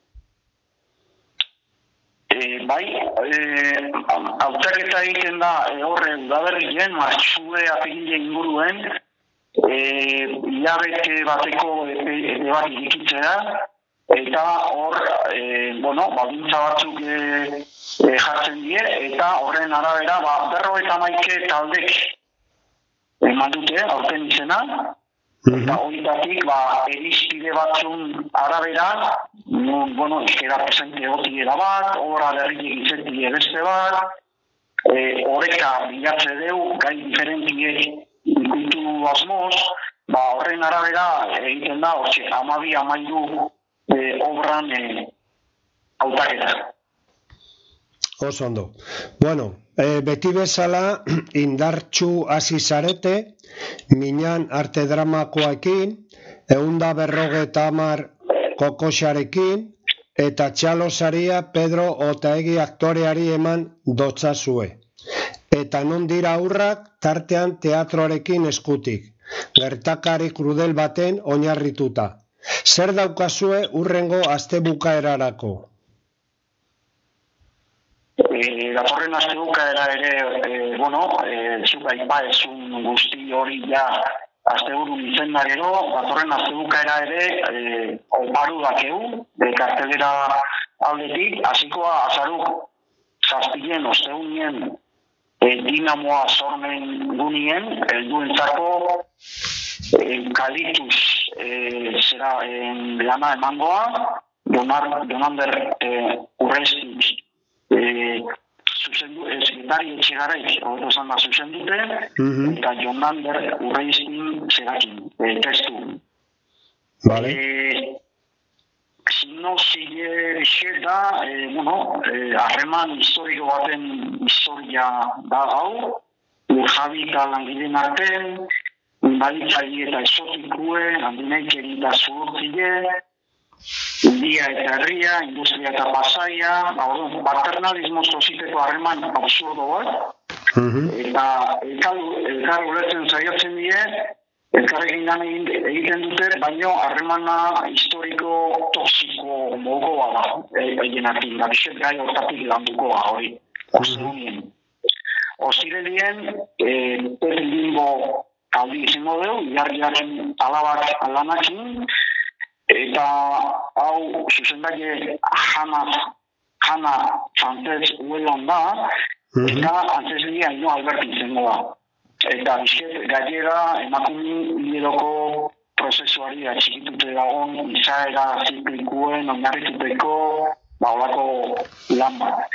E, bai, e, hautaketa egiten da e, horre udaberrien, martxue apegile inguruen, e, hilabete bateko epe, epe bat irikitzea, eta hor, e, bueno, baldintza batzuk e, e, jartzen die, eta horren arabera, ba, berro eta maike taldek eman dute, aurten izena, Eta horietatik, ba, erizpide batzun arabera, nun, bueno, euskera presente egotiera bat, obra berriek izetile beste bat, e, oreka bilatze deu, gai diferentiek ikutu asmoz, ba, horren arabera egiten da, hortxe, amabi, amairu e, obran e, hautaketa. Oso ondo. Bueno, e, beti bezala indartxu hasi zarete, minan arte dramakoekin, eunda berrogeta hamar kokoxarekin, eta txalosaria Pedro Otaegi aktoreari eman dotzazue. Eta non dira aurrak tartean teatroarekin eskutik, gertakari krudel baten oinarrituta. Zer daukazue urrengo astebukaerarako? E, datorren astebukaera ere, e, bueno, e, zuk aipa ezun guzti hori ja asteburun izen da gero, datorren astebukaera ere e, oparu dakeu, e, kartelera aldetik, hasikoa azaruk zazpien ostegunien e, dinamoa zormen gunien, elduentzako e, kalituz e, zera e, lana emangoa, donar, donander e, urreztuz, Eh, zuzendu, eh, sekretari etxegaraiz, hori esan da zuzendute, mm-hmm. eta Jonander urreizkin zerakin, eh, testu. Vale. Eh, Zino zile da, eh, bueno, harreman eh, historiko baten historia da hau, Javi eta langileen arten, balitzaile eta esotikuen, handineikeri eta zururtzile, India eta herria, industria eta pasaia, paternalismo soziteko harreman absurdo bat, uh-huh. eta elkar ulertzen saiatzen die, elkarrekin lan egiten dute, baino harremana historiko toxiko mogoa da, egin artin, da biset gai hortatik landukoa hori, osterunien. Ostirelien, Pet Limbo aldi izango deu, jarriaren alabak lanakin, eta hau zuzendake Hana, Hana Frances Uelon da, eta antzeslia ino Albertin zengo da. Eta bizket gaiera emakumin hileroko prozesuari atxikitute dagoen izaera ziklikuen oinarrituteko baulako lan bat.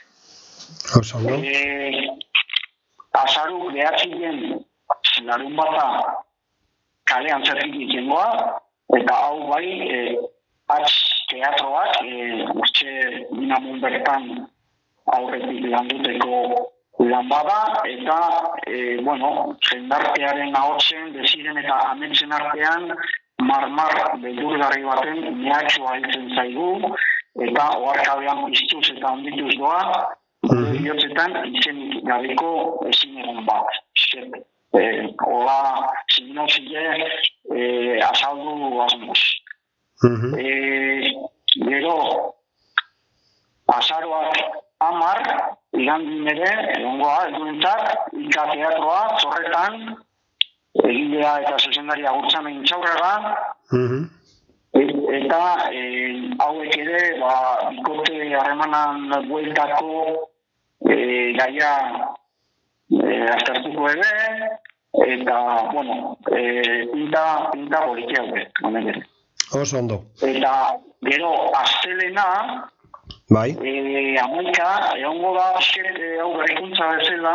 E, azaruk behatzien larun bata kalean zertik ikengoa, eta hau bai, eh, atz teatroak, eh, urtxe dinamun bertan aurretik landuteko lan bada, eta, eh, bueno, jendartearen ahotzen, desiren eta ametsen artean, marmar beldurgarri baten mehatxoa hiltzen zaigu, eta oarkabean piztuz eta ondituz doa, gure bihotzetan izenik gabeko ezin egon bat. Eh, Ola, zinozile, eh, azaldu asmoz. Uh-huh. Eh, gero, azaroak amar, igandin ere, egongoa, eduentzat, ika teatroa, zorretan, egilea eta zuzendaria gurtzamen txaurrega, uh-huh. eta eh, hauek ere, ba, bikote harremanan bueltako eh, gaia eh, aztertuko ere, eta, bueno, eh, pinta, pinta politia hauek, honen ere. Oso ondo. Eta, gero, astelena, bai. Eh, amaika, egongo da, esket, eh, hau berrikuntza bezala,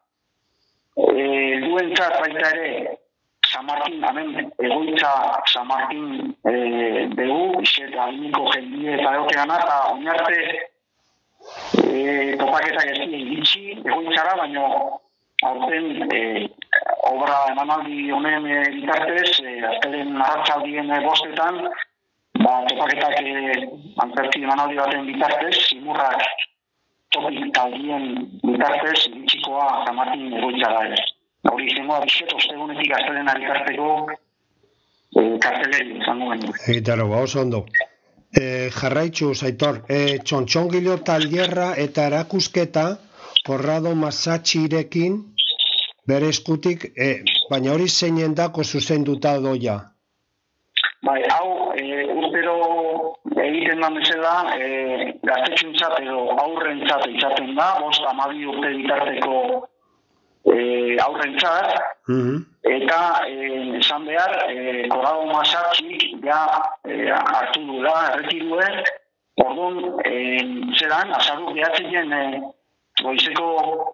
eh, duentzat baita ere, San Martin, hemen egoitza San Martin eh, dugu, esket, aliniko jendie eta egoteana, eta oinarte eh, topaketak ez dien gitxi, egoitzara, baino, aurten eh, obra emanaldi honen eh, bitartez, eh, aztelen arratzaldien eh, bostetan, ba, topaketak eh, antzerki emanaldi baten bitartez, zimurrak topik taldien bitartez, bitxikoa San Martin egoitzara ere. Hori izangoa bizet, ostegunetik aztelen arikarteko eh, karteleri izango genuen. Egitaro, ba, oso ondo. E, jarraitzu, Aitor, e, txontxongilo talierra eta erakusketa Korrado Masatxirekin bere eskutik, e, baina hori zeinen dako zuzenduta doia? Bai, hau, e, urtero egiten da bezala, e, gaztetxuntzat edo aurrentzat izaten da, bost amabi urte bitarteko e, aurrentzat, uh-huh. eta esan behar, Korrado Masatxik ja hartu duela, erretiruen, orduan, zeran, azaruk behatzen goizeko,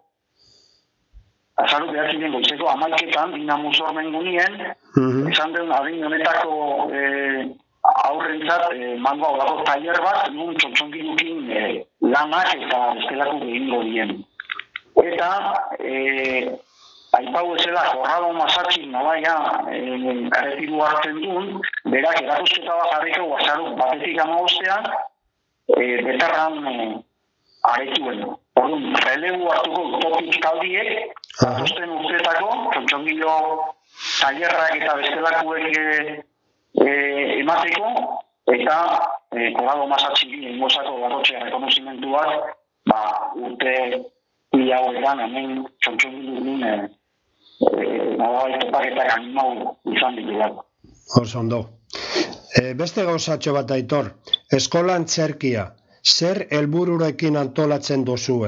azaruk behatzen goizeko amaiketan, Dinamo Sormen gunien, esan den adin honetako aurrentzat mango aurrako tailer bat, nun txotxongilukin lanak eta bestelako gehingo dien. Eta, aipau ezela, Korrado Masatxik nabaia erretiru hartzen duen, berak erakusketa bat jarriko azaruk batetik amabostean, betarran aretuen. Orduan, relegu hartuko topik taldiek, aposten urtetako, txotxongilo tailerrak eta bestelakuek emateko, eta Korrado Masatxik engozako garrotxea rekonozimentuak, ba, urte hila hauetan, hemen txotxongilu duen, nabait topaketak animau izan dituak. Oso ondo. Beste gauzatxo bat Aitor, eskola antzerkia, zer helbururekin antolatzen duzue?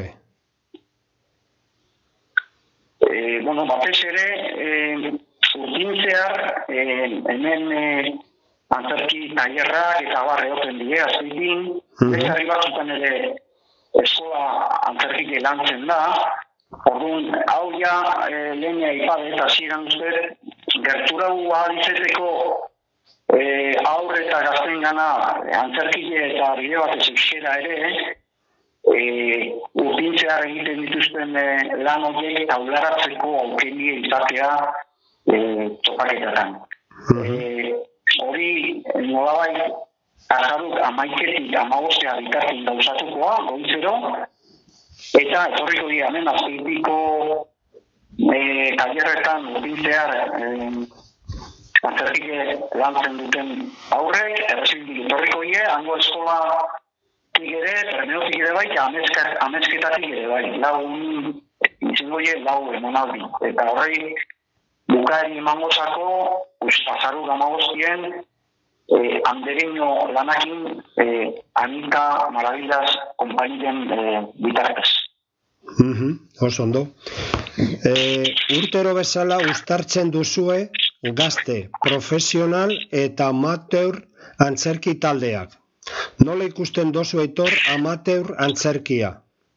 Bueno, batez ere, urtintzear, hemen antzerki tailerrak eta barre oten die, azpitin, bezari batzutan ere eskola antzerkik lantzen da, orduan, hau ja lehenia ipade eta ziren uste, gertura gu ahalizeteko aurre eta gazten gana antzerkile eta bide batez euskera ere, urtintzear egiten dituzten lan horiek taularatzeko aukenie izatea topaketatan. Hori, nolabait, azaruk amaiketik amabostea bitartin gauzatukoa, goizero, eta etorriko dira, hemen azpeitiko tailerretan urtintzear antzerkile lantzen duten aurrek, errezindik etorriko dira, hango eskola ere, premiotik ere bai, amezketatik ere bai, lau, izango ie, lau emonaldi. Eta horrei, bukaeri emangozako, azaruk amagoztien, andereño lanakin, Anika Maravillas kompainien bitartez. Oso ondo. Urtero bezala uztartzen duzue gazte, profesional eta amateur antzerki taldeak. Nola ikusten dozu Aitor amateur antzerkia?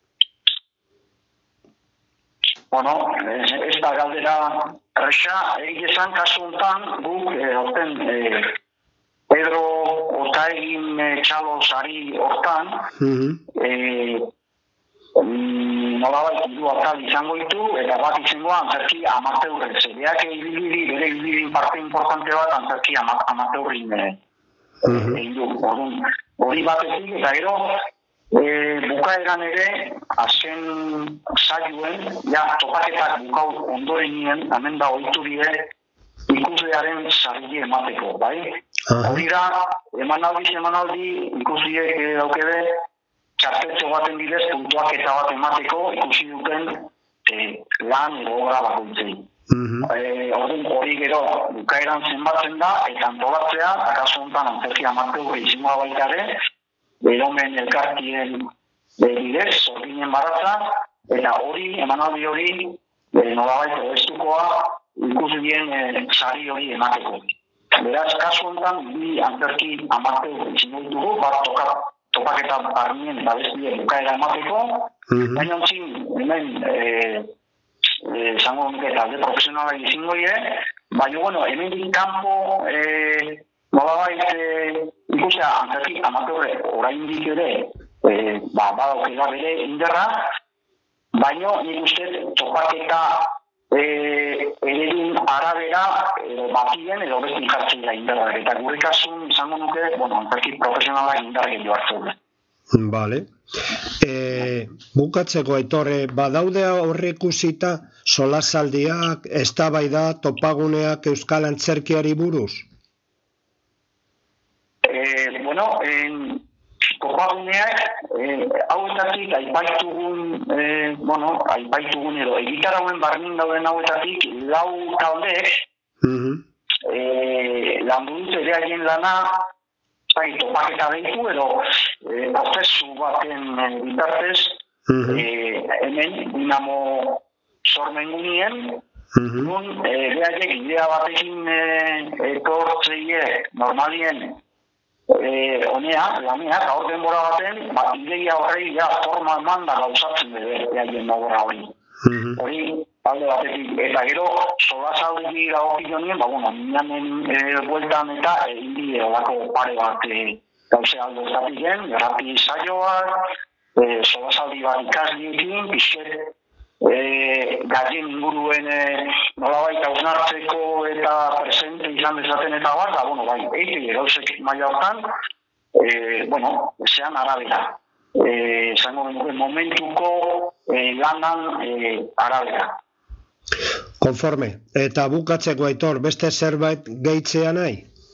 Bueno, ez da galdera erresa, egizan kasu honetan guk horten Pedro Otaegin txalo sari hortan nola bai du atal izango ditu eta bat izangoa antzerki amateurren. Zereak ibilbidi, bere ibilbidin parte importante bat antzerki amateurrin egin du. Hori batetik eta gero bukaeran ere azken saioen, ja topaketak bukau ondorenien, hemen da ohitu bide ikuslearen sarri emateko, bai? Hori da, emanaldi emanaldi ikusiek daukede txartetxo baten bidez puntuaketa bat emateko ikusi duten lan edo obra bakoitzei. Orduan hori gero bukaeran zenbatzen da eta antolatzea, akaso honetan antzerki amateur izangoa baita ere, beromen elkartien bidez, sorginen baratza, eta hori, emanaldi hori, nolabait estukoa ikusien sari hori emateko. Beraz, kasu honetan, bi antzerki amateur izango ditugu, bat topaketa barnien eta bestien bukaera emateko, baina ontzin, hemen zango nuke talde profesionala izango die, baina, bueno, hemen din kanpo, nolabait, ikusea, antzerki amateurre oraindik ere, badaukela bere inderra, baina nik uste topaketa eredun arabera batien edo besti jartzen da inderra. Eta gure kasun izango nuke, bueno, antzerki profesionala indarra gehiago hartzen. Vale. Bukatzeko Aitorre, badaude aurreikusita solasaldiak, eztabaida, topaguneak euskal antzerkiari buruz? Bueno, topaguneak, hauetatik aipaitugun, bueno, aipaitugun edo, egitarauen barnin dauden hauetatik, lau taldeek, landu dut ere haien lana, topaketa deitu, edo prozesu baten bitartez, hemen Dinamo Sormen gunien, Nun, behaiek idea batekin etortzeie normalien honea, lanea, eta hor denbora baten, ideia horrei ja forma eman da gauzatzen bere behaien obra hori. Hori, alde batetik, eta gero, solasaldi dagokionien, ba, bueno, minanen bueltan eta indi olako pare bat gauze aldo estatiken, garrapi saioak, solasaldi bat ikasliekin, pixket, gazien inguruen nolabait hausnartzeko eta presente izan dezaten eta bat, da, bueno, bai, eite gauzek maila hortan, bueno, zean arabera. Zango genuke momentuko lanan arabera. Konforme. Eta bukatzeko, Aitor, beste zerbait gehitzea nahi?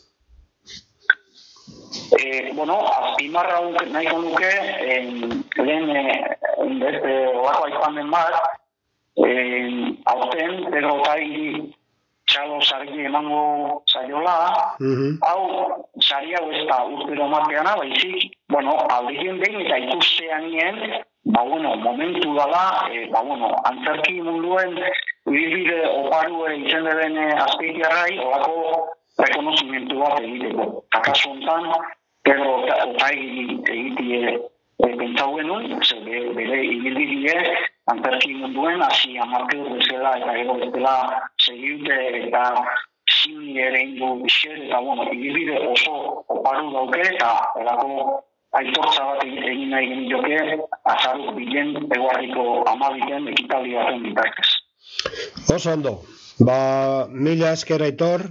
Eh, bueno, azpimarra nahiko nuke, lehen beste olako aipamen bat, aurten Pedro Otaegi txalo sargi emango zaiola, hau sari hau ez da urtero mateana, baizik, bueno, aldegin behin eta ikustean nien, ba, bueno, momentu dala, ba, bueno, antzerki munduen ibilbide oparue izen deben azpeitiarrai, olako rekonozimentu bat egiteko. Akaso hontan, Pedro Otaegi egitie pentsau genuen, bere ibilbide antzerki munduen, hasi amarkeur bezala eta gero bezala segiute eta zini ere ingo bizker, eta bueno, ibilbide oso oparu dauke eta erako aitortza bat egin nahi genioke azaruk bilen eguardiko amabiten ekitaldi baten bitartez. Oso ondo, ba, mila esker Aitor,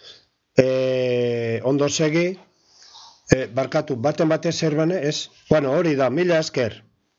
e, ondo segi, e, barkatu, baten batez zerbane, ez? Bueno, hori da, mila esker.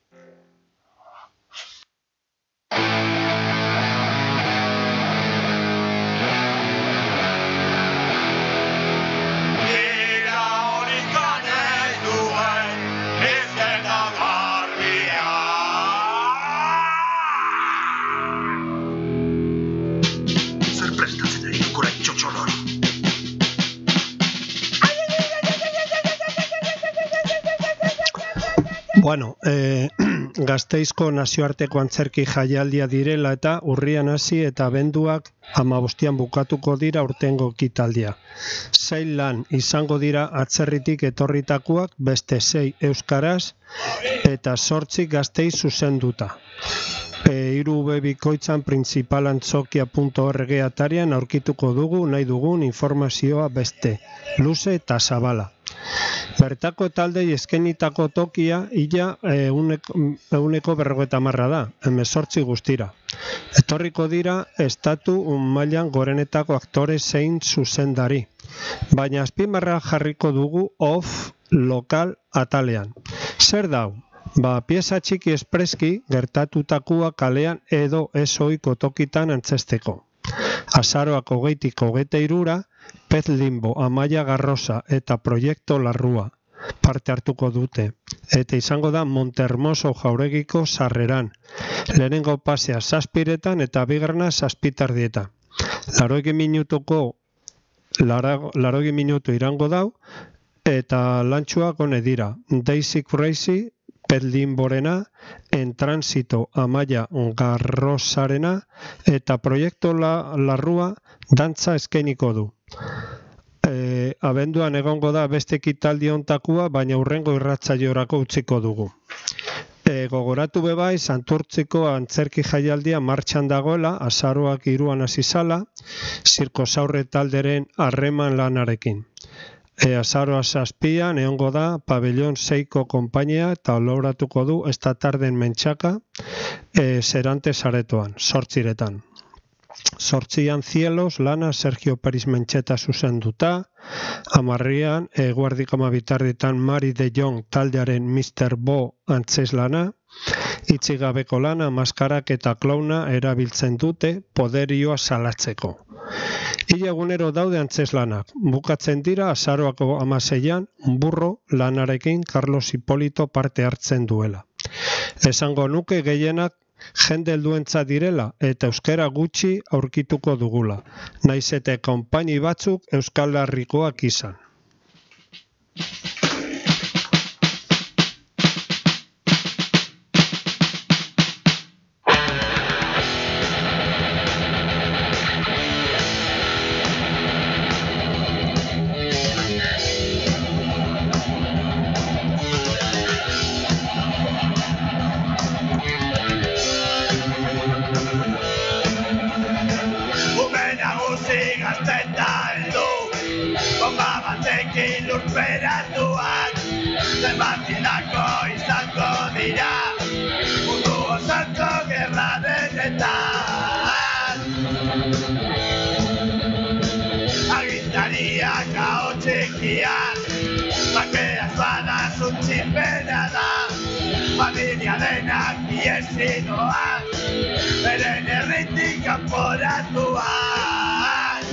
Bueno, eh, Gasteizko nazioarteko antzerki jaialdia direla eta urrian hasi eta abenduak hamabostean bukatuko dira urtengo ekitaldia. Sei lan izango dira atzerritik etorritakoak, beste sei euskaraz eta zortzi Gasteiz zuzenduta. E, hiru web bikoitzan principalantzokia puntu org atarian aurkituko dugu nahi dugun informazioa beste, luze eta zabala. Bertako taldei eskenitako tokia ia e, uneko, uneko berrogeita marra da, hemezortzi guztira. Etorriko dira estatu mailan gorenetako aktore zein zuzendari, baina azpimarra jarriko dugu off lokal atalean. Zer dau? Ba, pieza txiki espreski gertatutakoa kalean edo ezoiko tokitan antzesteko. Azaroak hogeitik hogeita hirura, Pez Limbo, Amaia Garrosa eta Proiektu Larrua parte hartuko dute. Eta izango da Montermoso jauregiko sarreran. Lehenengo pasea zazpiretan eta bigarna zazpitardieta. Larogi minutuko, larogi minutu irango dau eta lantxuak hone dira. Daisy Crazy, Pez Limborena, En Tránsito Amaia Garrosarena eta Proiektu Larrua dantza eskeniko du. E, abenduan egongo da beste ekitaldi hontakua, baina hurrengo irratzaiorako utziko dugu. E, gogoratu bebai, Santurtziko antzerki jaialdia martxan dagoela, azaroak hiruan hasi zala, zirkosaurre talderen harreman lanarekin. E, azaroa zazpian egongo da pabellon seiko konpainia eta oloratuko du esta tarden mentxaka e, Serantes aretoan, sortziretan. Sortzian Cielos lana Sergio Peris Mentxeta zuzenduta, amarrian eguardiko amabitarditan Mari de Jong taldearen mister Bo antzes lana, itzigabeko lana, maskarak eta klauna erabiltzen dute poderioa salatzeko. Ile egunero daude antzes lanak, bukatzen dira azaroako amaseian burro lanarekin Carlos Hipolito parte hartzen duela. Esango nuke gehienak jende helduentza direla eta euskara gutxi aurkituko dugula, naiz eta konpaini batzuk Euskal Herrikoak izan. Horrekin lurperatuak zenbat hildako izango dira mundu osako gerra denetan. Agintariak hau txikiak bakeaz bada zuntzin bera da. Familia denak iesinoak beren herritik kanporatuak.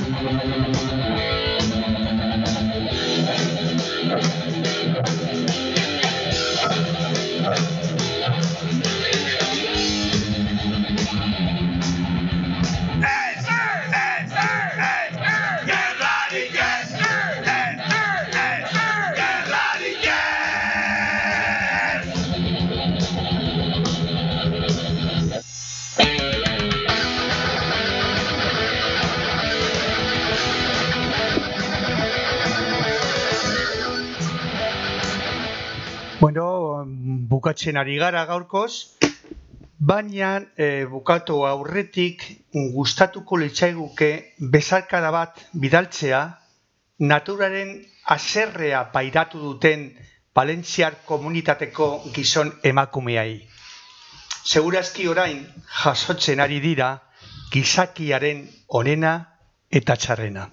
Bueno, bukatzen ari gara gaurkoz, baina e, bukatu aurretik gustatuko litzaiguke bezarkada bat bidaltzea naturaren haserrea pairatu duten Valentziar komunitateko gizon emakumeai. Segurazki orain jasotzen ari dira gizakiaren onena eta txarrena.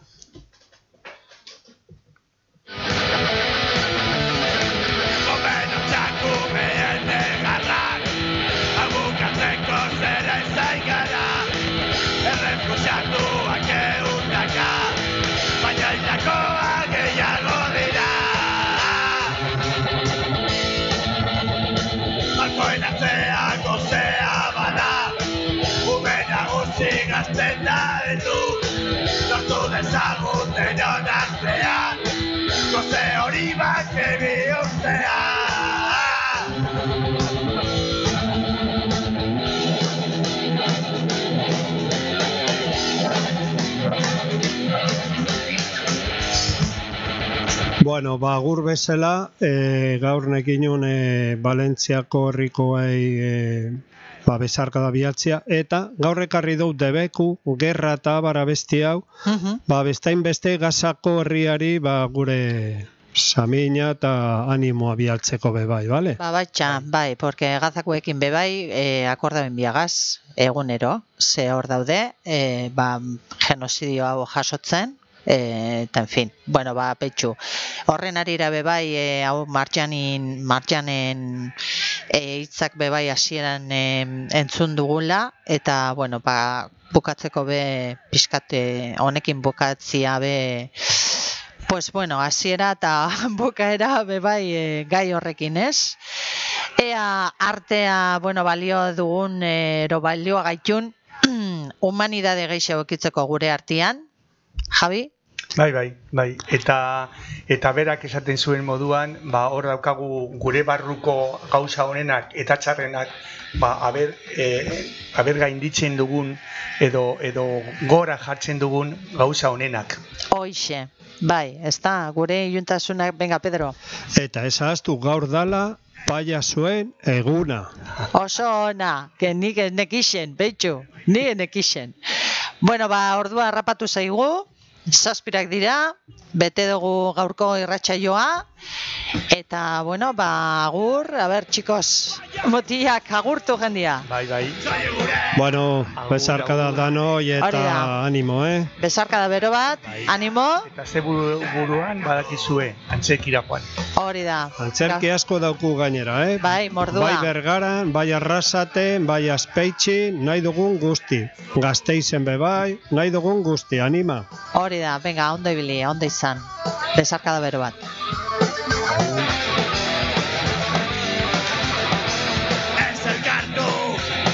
Gazten da edu, sortu dezagun denon artean, goze hori bat bihurtzea. Bueno, ba, gur bezala, e, gaur nekinun e, Valentziako herrikoei e, ba, bezarkada bialtzea, eta gaur ekarri dut debeku, gerra eta barabesti hau, uh-huh. ba, bestain beste Gazako herriari ba, gure samina eta animoa bialtzeko bebai, bale? Ba, baitxa, bai, porque Gazakoekin bebai e, akordaben biagaz egunero, ze hor daude, e, ba, genozidio hau jasotzen, E, eta, en fin, bueno, ba, petxu. Horren arira bebai, e, hau martxanin, martxanen hitzak e, bebai hasieran e, entzun dugula, eta, bueno, ba, bukatzeko be, pixkate, honekin bukatzia be, pues, bueno, hasiera eta bukaera bebai e, gai horrekin, ez? Ea artea, bueno, balio dugun, ero balioa gaitun, humanidade gehiago ekitzeko gure artean, Javi? Bai, bai, bai. Eta, eta berak esaten zuen moduan, ba, hor daukagu gure barruko gauza honenak eta txarrenak, ba, aber, e, aber gainditzen dugun edo, edo gora jartzen dugun gauza honenak. Hoixe, bai, ez da, gure iuntasunak, venga, Pedro. Eta ez ahaztu gaur dala, paiasuen eguna. Oso ona, que nik nekixen, betxu, nik nekixen. Bueno, ba, ordua harrapatu zaigu, zazpirak dira, bete dugu gaurko irratsaioa, eta, bueno, ba, agur, a ber, txikos, motiak, agurtu jendia. Bai, bai. Bueno, bezarkada danoi eta animo, eh? Bezarkada bero bat, bai. Animo. Eta ze buru, buruan badakizue, antzekira joan. Hori da. Antzerki asko dauku gainera, eh? Bai, mordua. Bai Bergaran, bai Arrasaten, bai Azpeitxin, nahi dugun guzti. Gasteizen be bai, nahi dugun guzti, anima. Hori da, venga, ondo ibili, ondo izan. Bezarkada bero bat.